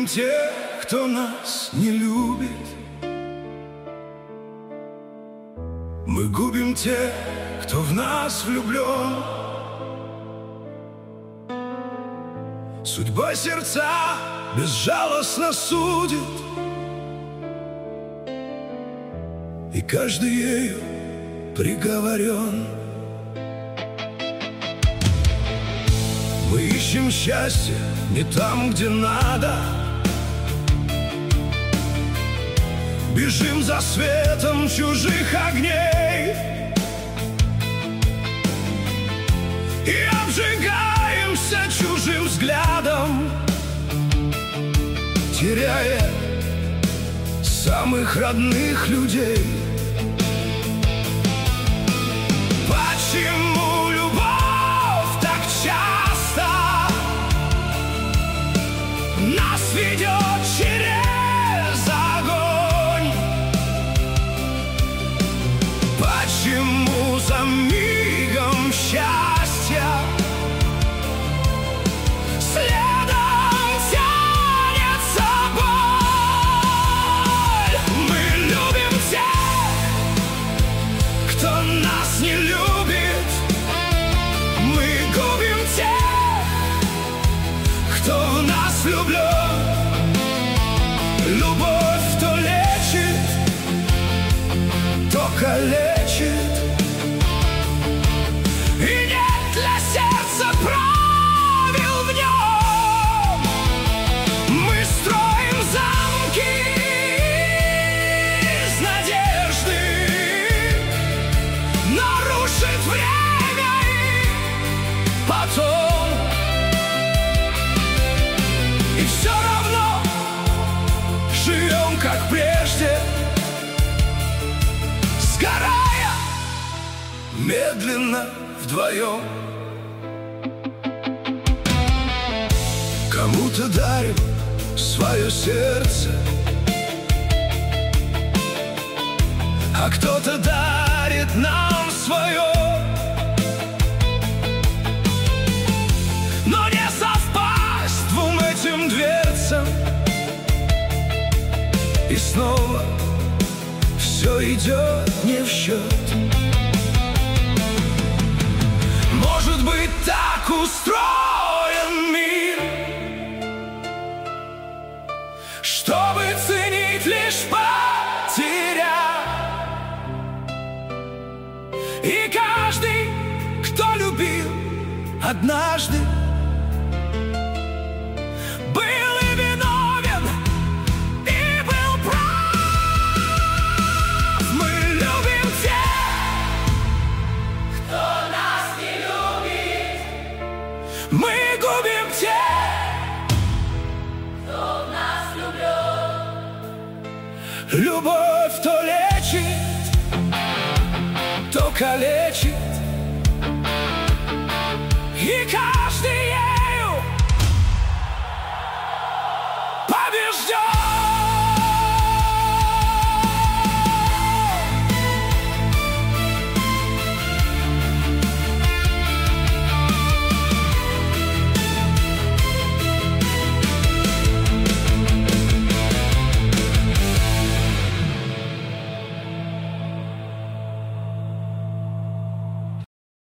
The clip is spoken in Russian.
губим тех, кто нас не любит. Мы губим тех, кто в нас влюблен. Судьба сердца безжалостно судит, и каждый ею приговорен. Мы ищем счастье не там, где надо, бежим за светом чужих огней и обжигаемся чужим взглядом, теряя самых родных людей. Почему любовь так часто нас ведет через огонь? Почему за мигом счастья следом тянется боль? Мы любим тех, кто нас не любит. Мы губим тех, кто в нас влюблен. Любовь то лечит, то калечит, и нет для сердца правил в нем. Мы строим замки из надежды, нарушит время и потом. И все равно живем, как прежде, сгорая медленно вдвоем. Кому-то дарим свое сердце, а кто-то дарит нам свое. Но не совпасть двум этим дверцам, и снова все идет не в счет. Может быть, так устроен мир, чтобы ценить лишь потеря. И каждый, кто любил однажды, был и виновен, и был прав. Мы любим тех, кто нас не любит. Мы губим тех, кто в нас влюблен. Любовь то лечит, то калечит, и